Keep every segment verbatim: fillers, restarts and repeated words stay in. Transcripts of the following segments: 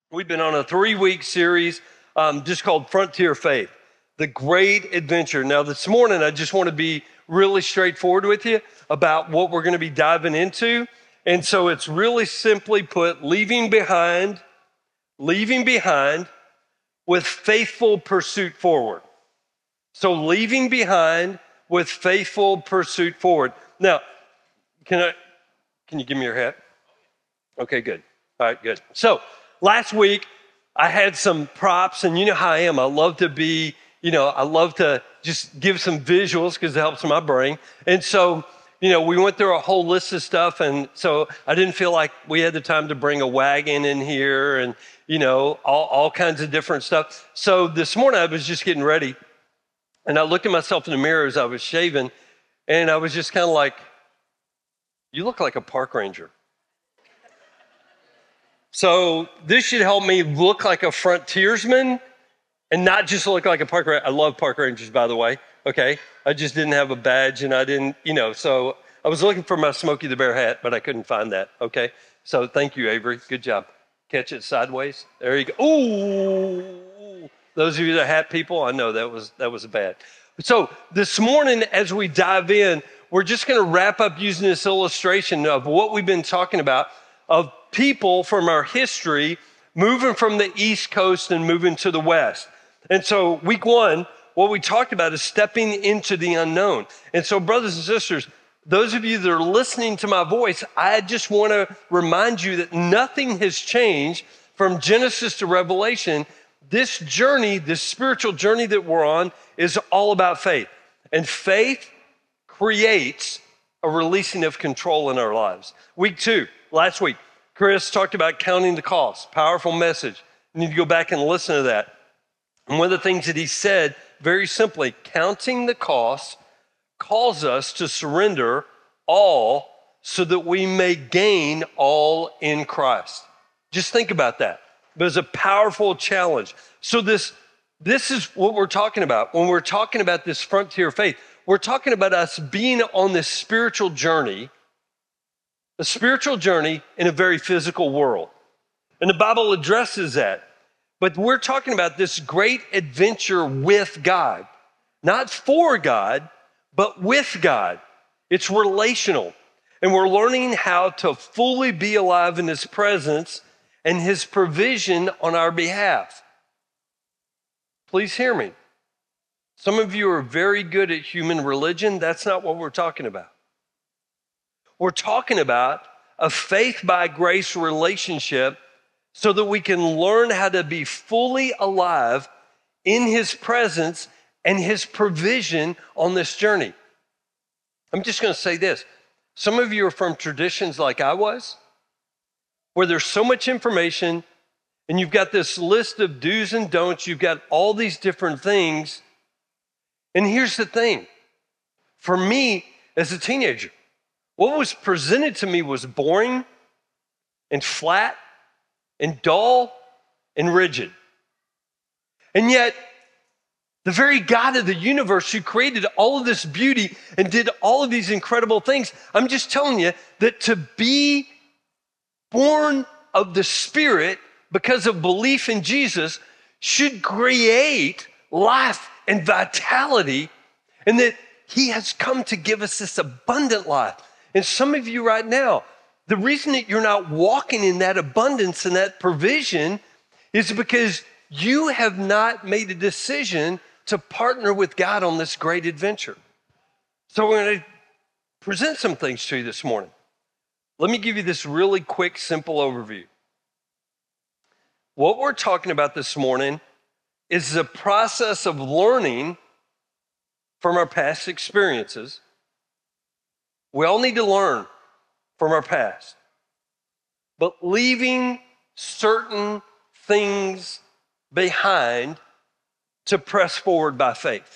We've been on a three-week series um, just called Frontier Faith, the great adventure. Now, this morning, I just want to be really straightforward with you about what we're going to be diving into. And so it's really simply put, leaving behind, leaving behind with faithful pursuit forward. So leaving behind with faithful pursuit forward. Now, can I, can you give me your hat? Okay, good. All right, good. So last week, I had some props, and you know how I am. I love to be, you know, I love to just give some visuals because it helps my brain. And so, you know, we went through a whole list of stuff, and so I didn't feel like we had the time to bring a wagon in here and, you know, all, all kinds of different stuff. So this morning, I was just getting ready, and I looked at myself in the mirror as I was shaving, and I was just kind of like, you look like a park ranger. So this should help me look like a frontiersman and not just look like a park ranger. I love park rangers, by the way, okay? I just didn't have a badge and I didn't, you know, so I was looking for my Smokey the Bear hat, but I couldn't find that, okay? So thank you, Avery. Good job. Catch it sideways. There you go. Ooh, those of you that hat people, I know that was, that was bad. So this morning, as we dive in, we're just going to wrap up using this illustration of what we've been talking about of people from our history moving from the East Coast and moving to the West. And so week one, what we talked about is stepping into the unknown. And so brothers and sisters, those of you that are listening to my voice, I just want to remind you that nothing has changed from Genesis to Revelation. This journey, this spiritual journey that we're on is all about faith. And faith creates a releasing of control in our lives. Week two, last week, Chris talked about counting the cost. Powerful message. You need to go back and listen to that. And one of the things that he said, very simply, counting the cost calls us to surrender all so that we may gain all in Christ. Just think about that. It was a powerful challenge. So this, this is what we're talking about. When we're talking about this frontier faith, we're talking about us being on this spiritual journey, a spiritual journey in a very physical world. And the Bible addresses that. But we're talking about this great adventure with God, not for God, but with God. It's relational. And we're learning how to fully be alive in His presence and His provision on our behalf. Please hear me. Some of you are very good at human religion. That's not what we're talking about. We're talking about a faith by grace relationship so that we can learn how to be fully alive in His presence and His provision on this journey. I'm just going to say this. Some of you are from traditions like I was, where there's so much information and you've got this list of do's and don'ts. You've got all these different things. And here's the thing. For me, as a teenager, what was presented to me was boring and flat and dull and rigid. And yet, the very God of the universe who created all of this beauty and did all of these incredible things, I'm just telling you that to be born of the Spirit because of belief in Jesus should create life and vitality, and that He has come to give us this abundant life. And some of you right now, the reason that you're not walking in that abundance and that provision is because you have not made a decision to partner with God on this great adventure. So we're going to present some things to you this morning. Let me give you this really quick, simple overview. What we're talking about this morning is the process of learning from our past experiences. We all need to learn from our past, but leaving certain things behind to press forward by faith.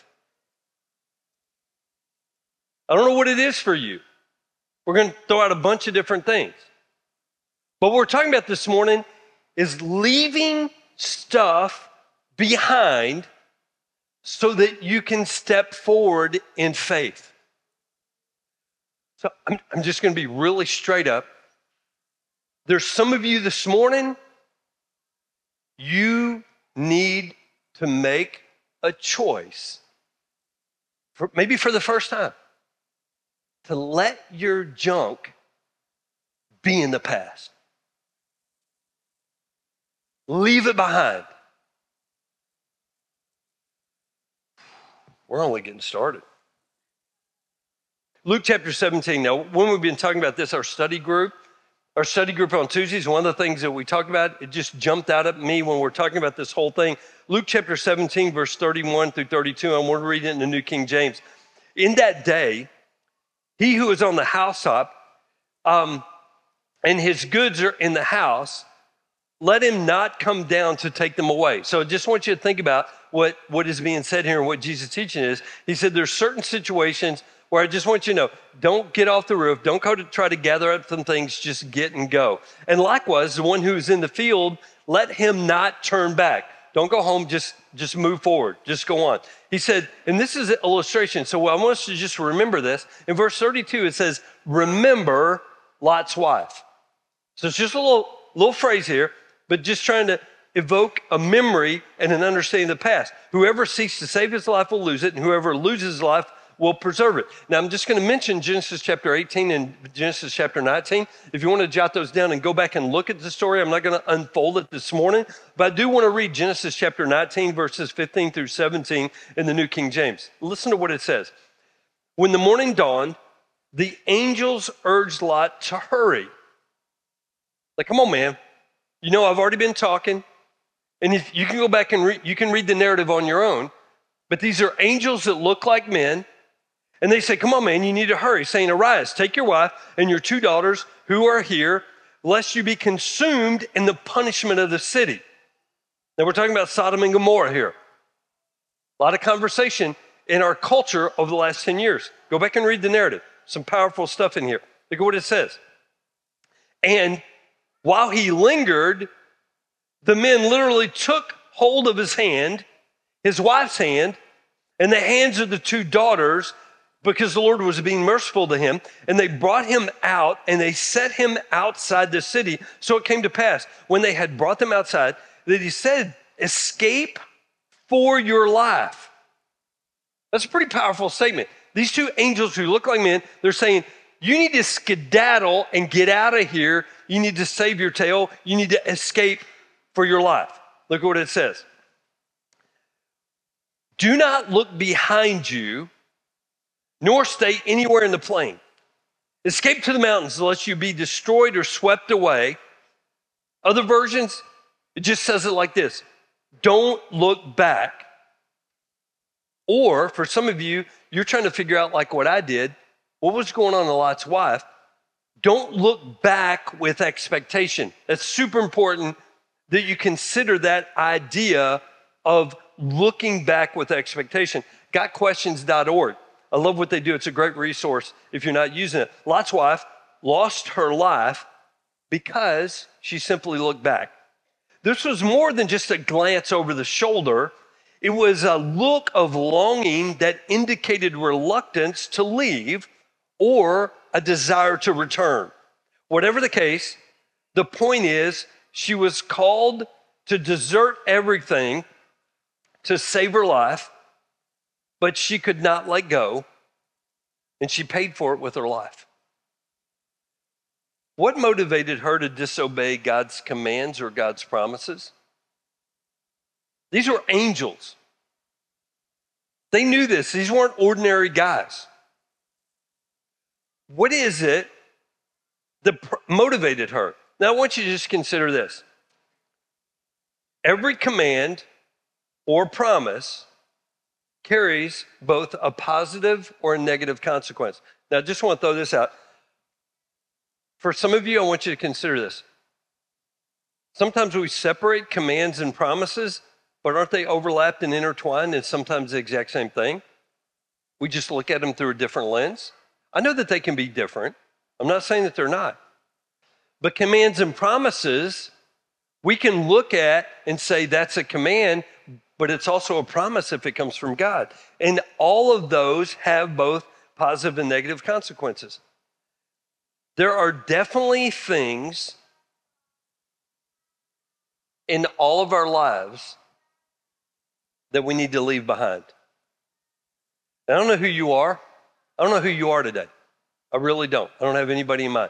I don't know what it is for you. We're going to throw out a bunch of different things. But what we're talking about this morning is leaving stuff behind so that you can step forward in faith. So I'm, I'm just going to be really straight up. There's some of you this morning You need to make a choice, for, maybe for the first time, to let your junk be in the past. Leave it behind. We're only getting started. Luke chapter seventeen. Now, when we've been talking about this, our study group, our study group on Tuesdays, one of the things that we talked about, it just jumped out at me when we're talking about this whole thing. Luke chapter seventeen, verse thirty-one through thirty-two, I'm going to read it in the New King James. In that day, he who is on the housetop, um, and his goods are in the house, let him not come down to take them away. So I just want you to think about what, what is being said here and what Jesus' teaching is. He said there's certain situations where I just want you to know, don't get off the roof. Don't go to try to gather up some things. Just get and go. And likewise, the one who's in the field, let him not turn back. Don't go home. Just, just move forward. Just go on. He said, and this is an illustration. So I want us to just remember this. In verse thirty-two, it says, remember Lot's wife. So it's just a little, little phrase here, but just trying to evoke a memory and an understanding of the past. Whoever seeks to save his life will lose it, and whoever loses his life will preserve it. Now, I'm just going to mention Genesis chapter eighteen and Genesis chapter nineteen. If you want to jot those down and go back and look at the story, I'm not going to unfold it this morning, but I do want to read Genesis chapter nineteen, verses fifteen through seventeen in the New King James. Listen to what it says. When the morning dawned, the angels urged Lot to hurry. Like, come on, man. You know, I've already been talking, and if you can go back and read, you can read the narrative on your own, but these are angels that look like men. And they say, come on, man, you need to hurry, saying, arise, take your wife and your two daughters who are here, lest you be consumed in the punishment of the city. Now, we're talking about Sodom and Gomorrah here. A lot of conversation in our culture over the last ten years. Go back and read the narrative. Some powerful stuff in here. Look at what it says. And while he lingered, the men literally took hold of his hand, his wife's hand, and the hands of the two daughters, because the Lord was being merciful to him, and they brought him out, and they set him outside the city. So it came to pass, when they had brought them outside, that he said, escape for your life. That's a pretty powerful statement. These two angels who look like men, they're saying, you need to skedaddle and get out of here. You need to save your tail. You need to escape for your life. Look at what it says. Do not look behind you, nor stay anywhere in the plain. Escape to the mountains, lest you be destroyed or swept away. Other versions, it just says it like this. Don't look back. Or for some of you, you're trying to figure out, like what I did, what was going on in Lot's wife. Don't look back with expectation. That's super important that you consider that idea of looking back with expectation. got questions dot org. I love what they do. It's a great resource if you're not using it. Lot's wife lost her life because she simply looked back. This was more than just a glance over the shoulder. It was a look of longing that indicated reluctance to leave or a desire to return. Whatever the case, the point is she was called to desert everything to save her life, but she could not let go, and she paid for it with her life. What motivated her to disobey God's commands or God's promises? These were angels. They knew this. These weren't ordinary guys. What is it that motivated her? Now, I want you to just consider this. Every command or promise carries both a positive or a negative consequence. Now, I just want to throw this out. For some of you, I want you to consider this. Sometimes we separate commands and promises, but aren't they overlapped and intertwined and sometimes the exact same thing? We just look at them through a different lens. I know that they can be different. I'm not saying that they're not. But commands and promises, we can look at and say that's a command, but it's also a promise if it comes from God. And all of those have both positive and negative consequences. There are definitely things in all of our lives that we need to leave behind? And I don't know who you are. I don't know who you are today. I really don't. I don't have anybody in mind.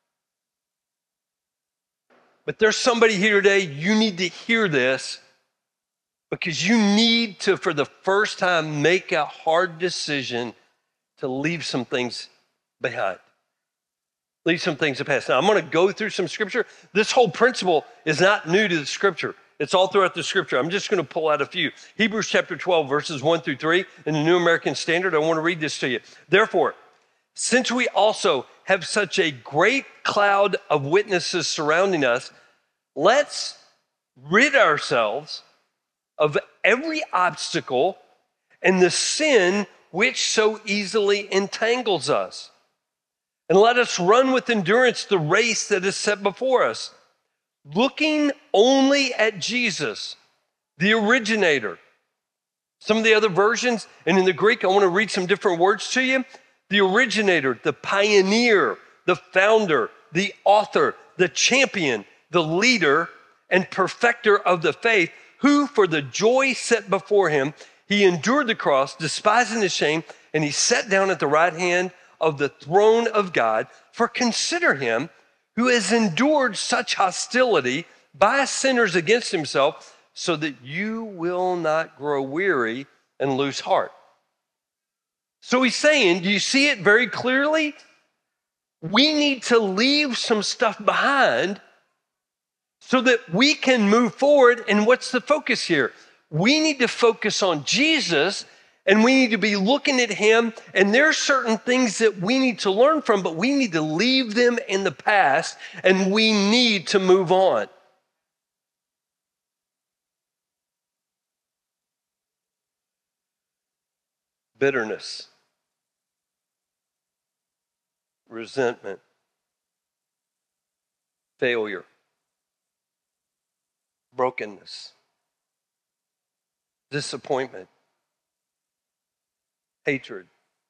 But there's somebody here today, you need to hear this because you need to, for the first time, make a hard decision to leave some things behind. Leave some things to pass. Now, I'm going to go through some scripture. This whole principle is not new to the scripture. It's all throughout the scripture. I'm just going to pull out a few. Hebrews chapter twelve, verses one through three, in the New American Standard. I want to read this to you. Therefore, since we also have such a great cloud of witnesses surrounding us, let's rid ourselves of every obstacle and the sin which so easily entangles us. And let us run with endurance the race that is set before us, looking only at Jesus, the originator. Some of the other versions, and in the Greek, I want to read some different words to you. The originator, the pioneer, the founder, the author, the champion, the leader, and perfecter of the faith, who for the joy set before him, he endured the cross, despising the shame, and he sat down at the right hand of the throne of God. For consider him who has endured such hostility by sinners against himself, so that you will not grow weary and lose heart. So he's saying, do you see it very clearly? We need to leave some stuff behind so that we can move forward. And what's the focus here? We need to focus on Jesus, and we need to be looking at him. And there are certain things that we need to learn from, but we need to leave them in the past, and we need to move on. Bitterness, resentment, failure, brokenness, disappointment, hatred,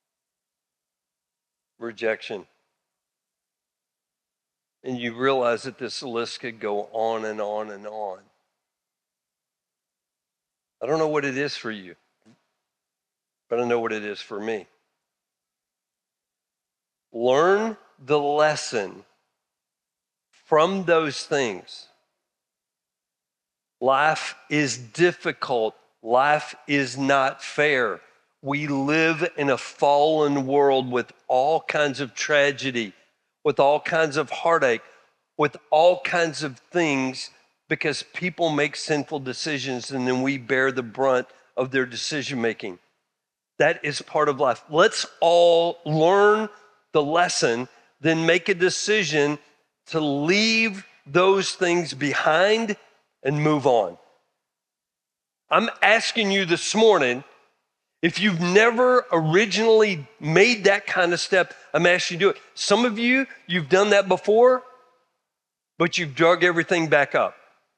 rejection. And you realize that this list could go on and on and on. I don't know what it is for you, but I know what it is for me. Learn the lesson from those things. Life is difficult. Life is not fair. We live in a fallen world with all kinds of tragedy, with all kinds of heartache, with all kinds of things, because people make sinful decisions and then we bear the brunt of their decision making. That is part of life. Let's all learn the lesson, then make a decision to leave those things behind and move on. I'm asking you this morning, if you've never originally made that kind of step, I'm asking you to do it. Some of you, you've done that before, but you've dug everything back up.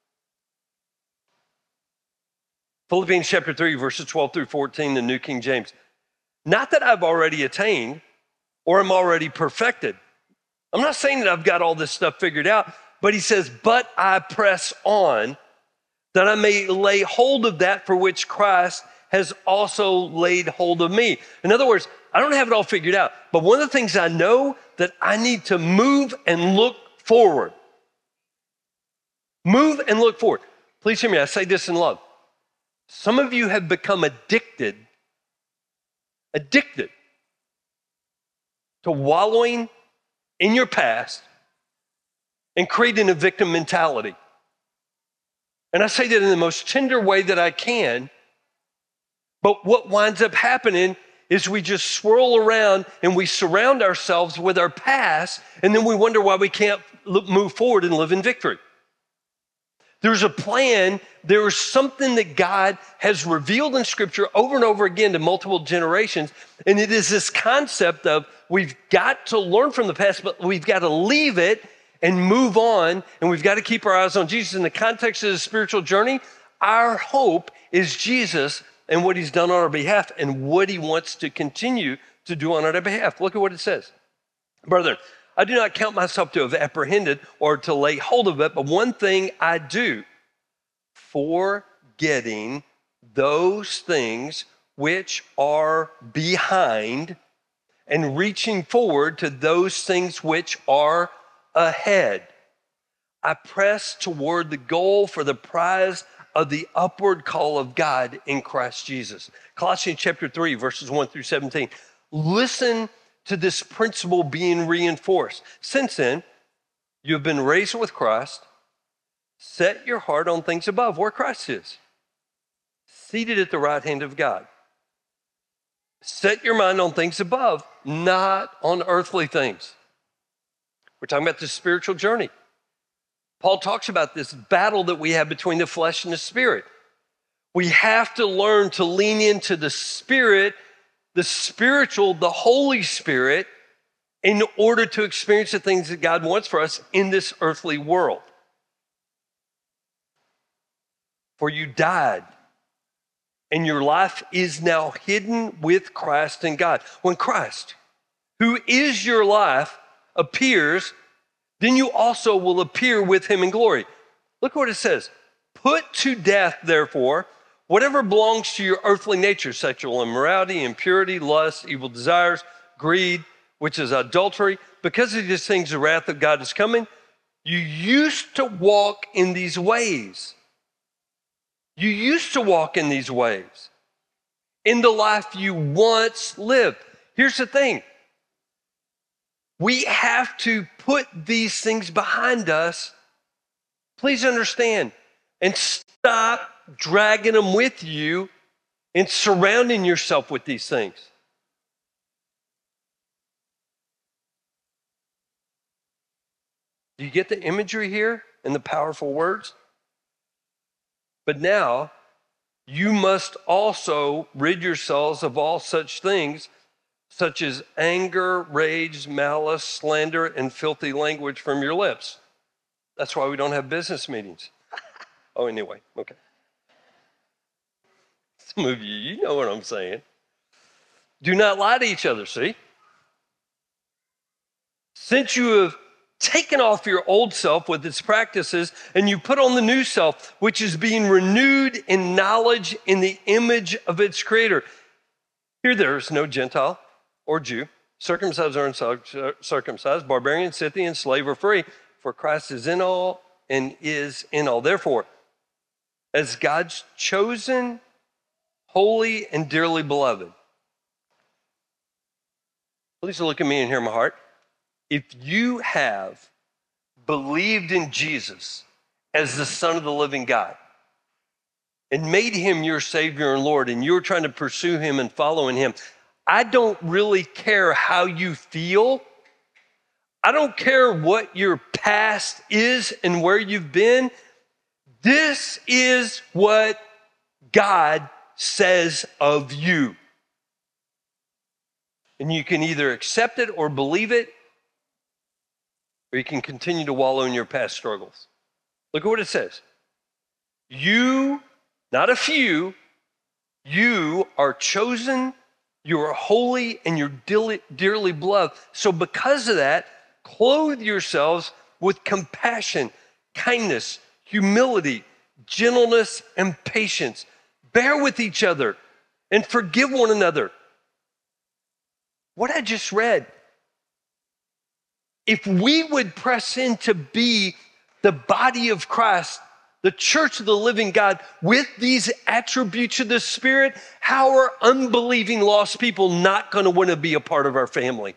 Philippians chapter three, verses twelve through fourteen, the New King James. Not that I've already attained or am already perfected. I'm not saying that I've got all this stuff figured out, but he says, but I press on that I may lay hold of that for which Christ has also laid hold of me. In other words, I don't have it all figured out, but one of the things I know that I need to move and look forward. Move and look forward. Please hear me, I say this in love. Some of you have become addicted, addicted to wallowing in your past and creating a victim mentality. And I say that in the most tender way that I can, but what winds up happening is we just swirl around and we surround ourselves with our past, and then we wonder why we can't move forward and live in victory. There's a plan. There is something that God has revealed in Scripture over and over again to multiple generations. And it is this concept of we've got to learn from the past, but we've got to leave it and move on. And we've got to keep our eyes on Jesus. In the context of the spiritual journey, our hope is Jesus and what he's done on our behalf and what he wants to continue to do on our behalf. Look at what it says. Brethren, I do not count myself to have apprehended or to lay hold of it, but one thing I do, forgetting those things which are behind and reaching forward to those things which are ahead. I press toward the goal for the prize of the upward call of God in Christ Jesus. Colossians chapter three, verses one through seventeen. Listen to this principle being reinforced. Since then, you have been raised with Christ. Set your heart on things above, where Christ is, seated at the right hand of God. Set your mind on things above, not on earthly things. We're talking about the spiritual journey. Paul talks about this battle that we have between the flesh and the spirit. We have to learn to lean into the spirit, the spiritual, the Holy Spirit, in order to experience the things that God wants for us in this earthly world. For you died, and your life is now hidden with Christ in God. When Christ, who is your life, appears, then you also will appear with him in glory. Look what it says. Put to death, therefore, whatever belongs to your earthly nature, sexual immorality, impurity, lust, evil desires, greed, which is adultery. Because of these things, the wrath of God is coming. You used to walk in these ways. You used to walk in these ways in the life you once lived. Here's the thing. We have to put these things behind us. Please understand, and stop dragging them with you and surrounding yourself with these things. Do you get the imagery here and the powerful words? But now, you must also rid yourselves of all such things, such as anger, rage, malice, slander, and filthy language from your lips. That's why we don't have business meetings. Oh, anyway, okay. Some of you, you know what I'm saying. Do not lie to each other, see? Since you have taken off your old self with its practices, and you put on the new self, which is being renewed in knowledge in the image of its creator. Here there is no Gentile or Jew, circumcised or uncircumcised, barbarian, Scythian, slave or free, for Christ is in all and is in all. Therefore, as God's chosen, holy, and dearly beloved, please look at me and hear my heart. If you have believed in Jesus as the Son of the living God and made him your Savior and Lord, and you're trying to pursue him and following him, I don't really care how you feel. I don't care what your past is and where you've been. This is what God says of you. And you can either accept it or believe it, or you can continue to wallow in your past struggles. Look at what it says. You, not a few, you are chosen, you are holy, and you're dearly, dearly beloved. So because of that, clothe yourselves with compassion, kindness, humility, gentleness, and patience. Bear with each other and forgive one another. What I just read, if we would press in to be the body of Christ, the church of the living God, with these attributes of the Spirit, how are unbelieving lost people not going to want to be a part of our family?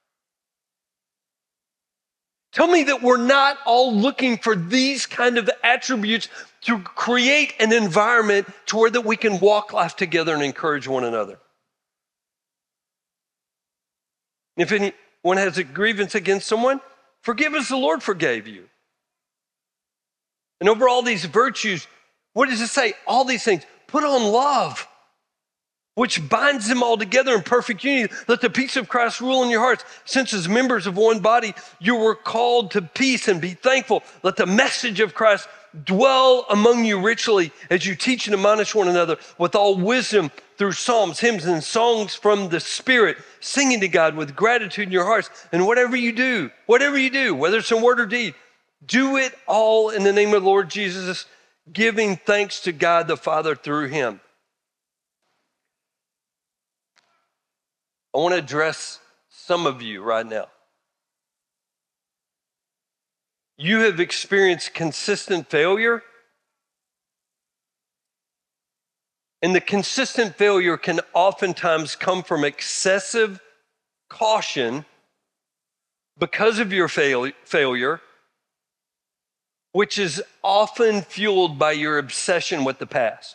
Tell me that we're not all looking for these kind of attributes to create an environment to where that we can walk life together and encourage one another. If any one has a grievance against someone, forgive as the Lord forgave you. And over all these virtues, what does it say? All these things, put on love, which binds them all together in perfect unity. Let the peace of Christ rule in your hearts. Since as members of one body, you were called to peace and be thankful. Let the message of Christ dwell among you richly as you teach and admonish one another with all wisdom through psalms, hymns, and songs from the Spirit, singing to God with gratitude in your hearts. And whatever you do, whatever you do, whether it's in word or deed, do it all in the name of the Lord Jesus giving thanks to God the Father through him. I want to address some of you right now. You have experienced consistent failure, and the consistent failure can oftentimes come from excessive caution because of your fail- failure, which is often fueled by your obsession with the past.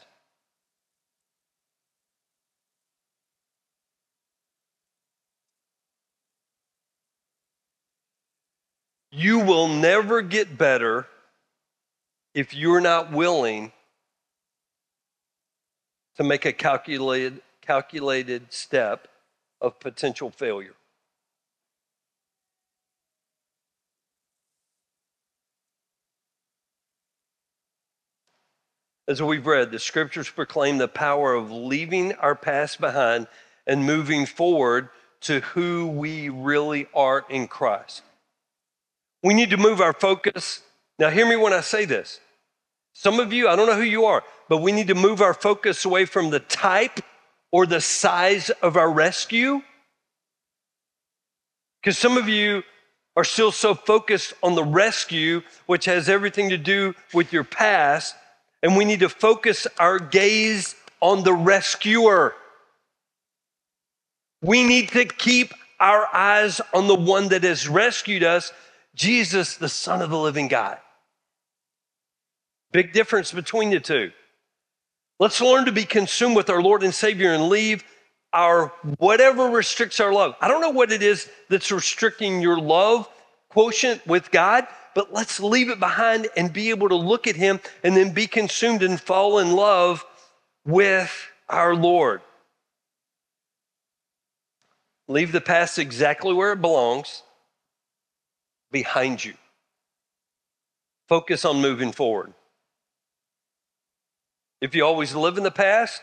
You will never get better if you're not willing to make a calculated, calculated step of potential failure. As we've read, the scriptures proclaim the power of leaving our past behind and moving forward to who we really are in Christ. We need to move our focus. Now, hear me when I say this. Some of you, I don't know who you are, but we need to move our focus away from the type or the size of our rescue. Because some of you are still so focused on the rescue, which has everything to do with your past, and we need to focus our gaze on the rescuer. We need to keep our eyes on the one that has rescued us, Jesus, the Son of the living God. Big difference between the two. Let's learn to be consumed with our Lord and Savior and leave our whatever restricts our love. I don't know what it is that's restricting your love quotient with God, but let's leave it behind and be able to look at him and then be consumed and fall in love with our Lord. Leave the past exactly where it belongs, behind you. Focus on moving forward. If you always live in the past,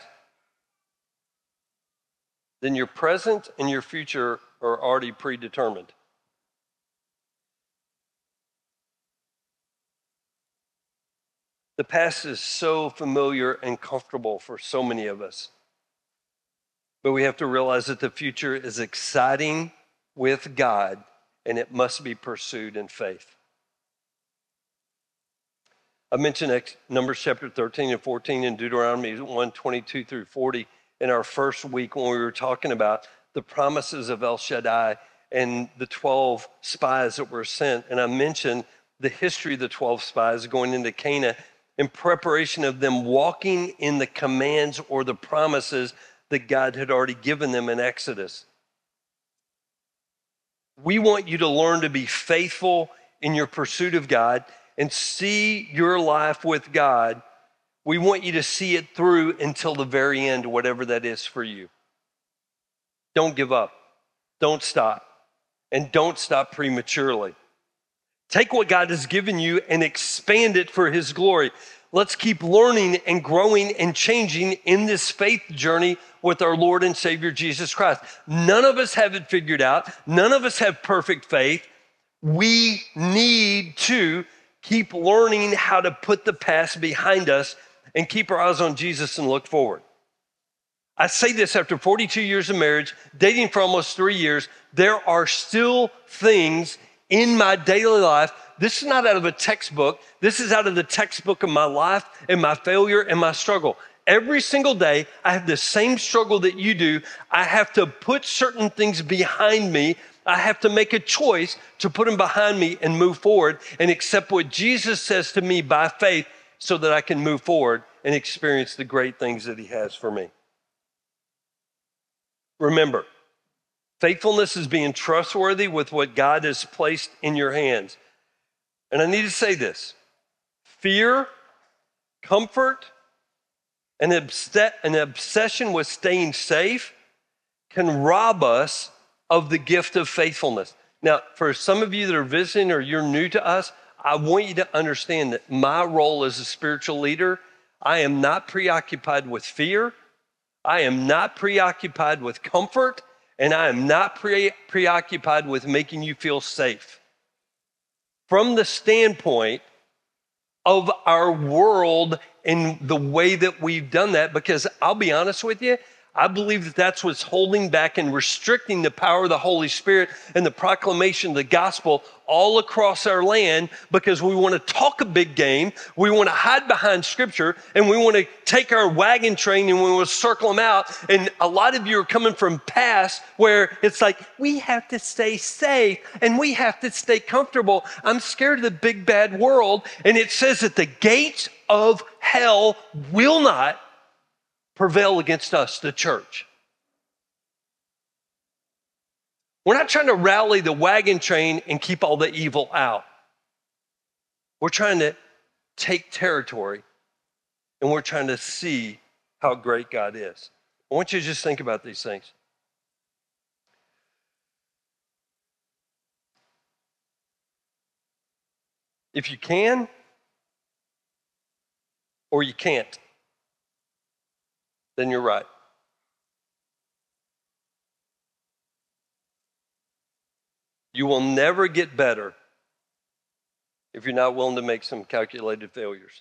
then your present and your future are already predetermined. The past is so familiar and comfortable for so many of us. But we have to realize that the future is exciting with God, and it must be pursued in faith. I mentioned Numbers chapter thirteen and fourteen and Deuteronomy one, twenty-two through forty in our first week when we were talking about the promises of El Shaddai and the twelve spies that were sent. And I mentioned the history of the twelve spies going into Canaan in preparation of them walking in the commands or the promises that God had already given them in Exodus. We want you to learn to be faithful in your pursuit of God and see your life with God. We want you to see it through until the very end, whatever that is for you. Don't give up. Don't stop. And don't stop prematurely. Take what God has given you and expand it for his glory. Let's keep learning and growing and changing in this faith journey with our Lord and Savior Jesus Christ. None of us have it figured out. None of us have perfect faith. We need to keep learning how to put the past behind us and keep our eyes on Jesus and look forward. I say this after forty-two years of marriage, dating for almost three years, there are still things in my daily life. This is not out of a textbook. This is out of the textbook of my life and my failure and my struggle. Every single day, I have the same struggle that you do. I have to put certain things behind me. I have to make a choice to put them behind me and move forward and accept what Jesus says to me by faith so that I can move forward and experience the great things that he has for me. Remember, faithfulness is being trustworthy with what God has placed in your hands. And I need to say this. Fear, comfort, and an obsession with staying safe can rob us of the gift of faithfulness. Now, for some of you that are visiting or you're new to us, I want you to understand that my role as a spiritual leader, I am not preoccupied with fear. I am not preoccupied with comfort, and I am not pre- preoccupied with making you feel safe. From the standpoint of our world and the way that we've done that, because I'll be honest with you, I believe that that's what's holding back and restricting the power of the Holy Spirit and the proclamation of the gospel all across our land, because we want to talk a big game, we want to hide behind Scripture, and we want to take our wagon train and we want to circle them out. And a lot of you are coming from past where it's like, we have to stay safe and we have to stay comfortable. I'm scared of the big bad world. And it says that the gates of hell will not prevail against us, the church. We're not trying to rally the wagon train and keep all the evil out. We're trying to take territory, and we're trying to see how great God is. I want you to just think about these things. If you can, or you can't, then you're right. You will never get better if you're not willing to make some calculated failures.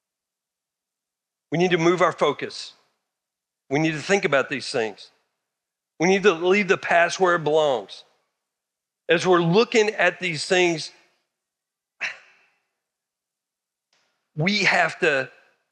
We need to move our focus. We need to think about these things. We need to leave the past where it belongs. As we're looking at these things, we have to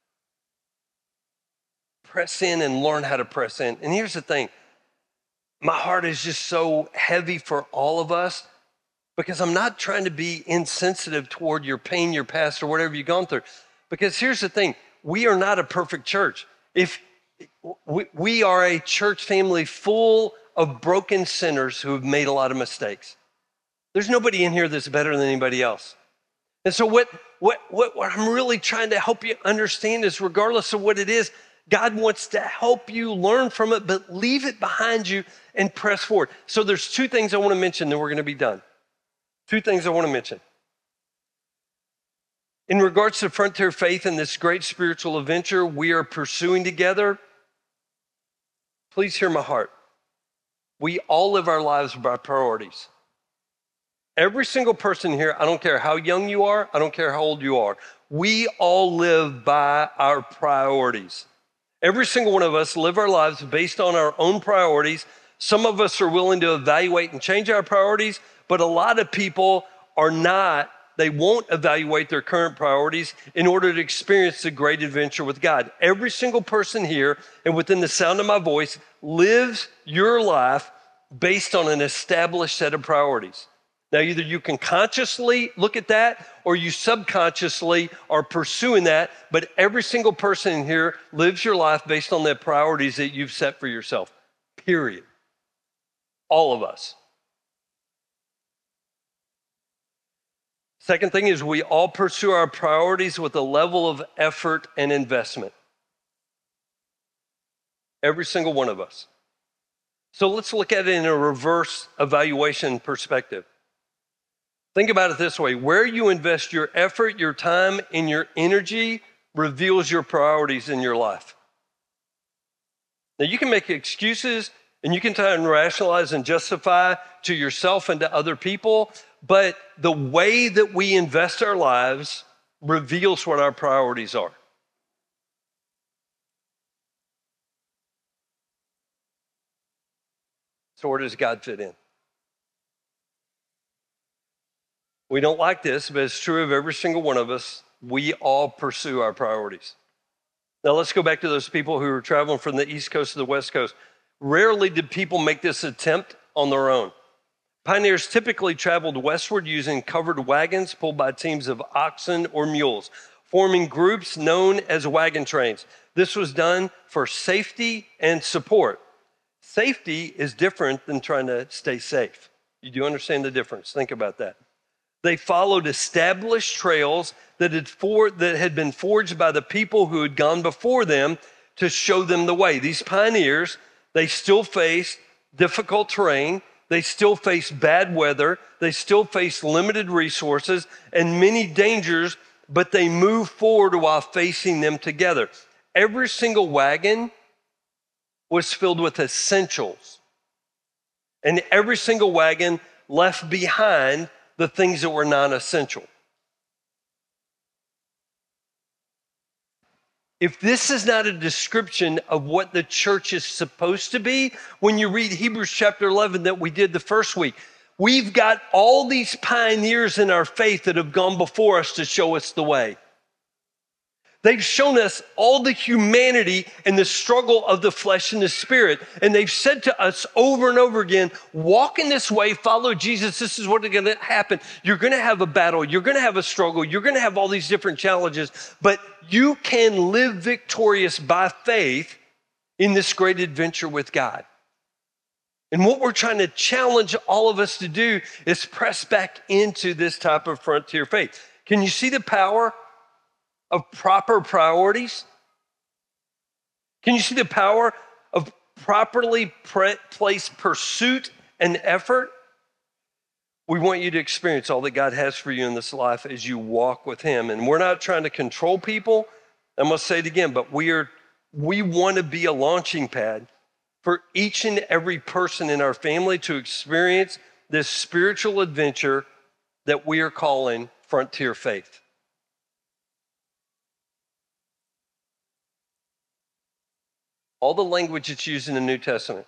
press in and learn how to press in. And here's the thing. My heart is just so heavy for all of us, because I'm not trying to be insensitive toward your pain, your past, or whatever you've gone through. Because here's the thing. We are not a perfect church. If we, we are a church family full of broken sinners who have made a lot of mistakes. There's nobody in here that's better than anybody else. And so what, what, what, what I'm really trying to help you understand is, regardless of what it is, God wants to help you learn from it, but leave it behind you and press forward. So there's two things I want to mention, then we're going to be done. Two things I want to mention. In regards to Frontier Faith and this great spiritual adventure we are pursuing together, please hear my heart. We all live our lives by priorities. Every single person here, I don't care how young you are, I don't care how old you are, we all live by our priorities. Every single one of us live our lives based on our own priorities. Some of us are willing to evaluate and change our priorities, but a lot of people are not. They won't evaluate their current priorities in order to experience the great adventure with God. Every single person here and within the sound of my voice lives your life based on an established set of priorities. Now, either you can consciously look at that or you subconsciously are pursuing that, but every single person in here lives your life based on the priorities that you've set for yourself, period. All of us. Second thing is, we all pursue our priorities with a level of effort and investment. Every single one of us. So let's look at it in a reverse evaluation perspective. Think about it this way. Where you invest your effort, your time, and your energy reveals your priorities in your life. Now, you can make excuses and you can try and rationalize and justify to yourself and to other people, but the way that we invest our lives reveals what our priorities are. So where does God fit in? We don't like this, but it's true of every single one of us. We all pursue our priorities. Now let's go back to those people who were traveling from the East Coast to the West Coast. Rarely did people make this attempt on their own. Pioneers typically traveled westward using covered wagons pulled by teams of oxen or mules, forming groups known as wagon trains. This was done for safety and support. Safety is different than trying to stay safe. You do understand the difference? Think about that. They followed established trails that had, for, that had been forged by the people who had gone before them to show them the way. These pioneers, they still faced difficult terrain. They still faced bad weather. They still faced limited resources and many dangers, but they moved forward while facing them together. Every single wagon was filled with essentials, and every single wagon left behind the things that were non-essential. If this is not a description of what the church is supposed to be, when you read Hebrews chapter eleven that we did the first week, we've got all these pioneers in our faith that have gone before us to show us the way. They've shown us all the humanity and the struggle of the flesh and the spirit. And they've said to us over and over again, walk in this way, follow Jesus. This is what's going to happen. You're going to have a battle. You're going to have a struggle. You're going to have all these different challenges. But you can live victorious by faith in this great adventure with God. And what we're trying to challenge all of us to do is press back into this type of frontier faith. Can you see the power of proper priorities? Can you see the power of properly pre- placed pursuit and effort? We want you to experience all that God has for you in this life as you walk with him. And we're not trying to control people. I'm going to say it again, but we are, we want to be a launching pad for each and every person in our family to experience this spiritual adventure that we are calling frontier faith. All the language that's used in the New Testament.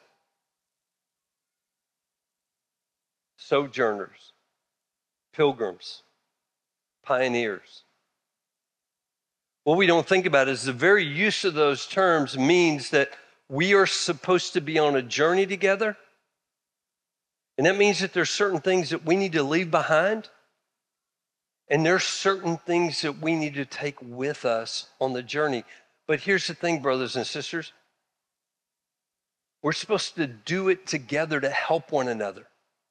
Sojourners, pilgrims, pioneers. What we don't think about is the very use of those terms means that we are supposed to be on a journey together. And that means that there's certain things that we need to leave behind. And there's certain things that we need to take with us on the journey. But here's the thing, brothers and sisters. We're supposed to do it together to help one another.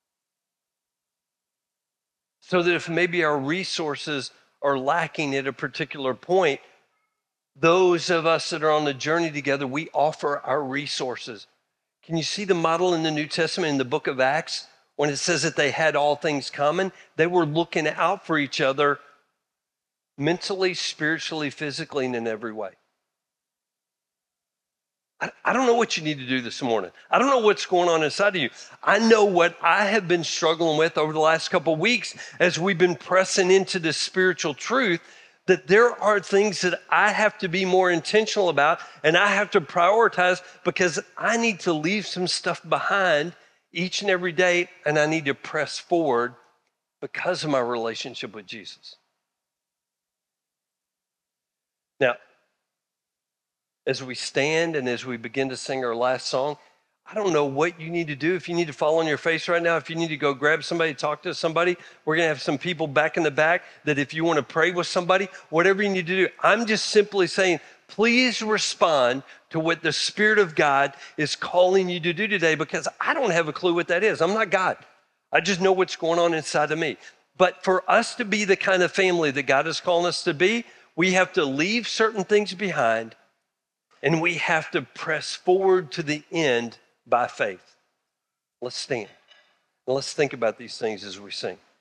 So that if maybe our resources are lacking at a particular point, those of us that are on the journey together, we offer our resources. Can you see the model in the New Testament in the book of Acts? When it says that they had all things common, they were looking out for each other mentally, spiritually, physically, and in every way. I don't know what you need to do this morning. I don't know what's going on inside of you. I know what I have been struggling with over the last couple of weeks as we've been pressing into this spiritual truth, that there are things that I have to be more intentional about and I have to prioritize because I need to leave some stuff behind each and every day, and I need to press forward because of my relationship with Jesus. Now, as we stand and as we begin to sing our last song, I don't know what you need to do. If you need to fall on your face right now, if you need to go grab somebody, talk to somebody, we're going to have some people back in the back that if you want to pray with somebody, whatever you need to do. I'm just simply saying, please respond to what the Spirit of God is calling you to do today, because I don't have a clue what that is. I'm not God. I just know what's going on inside of me. But for us to be the kind of family that God is calling us to be, we have to leave certain things behind. And we have to press forward to the end by faith. Let's stand. And let's think about these things as we sing.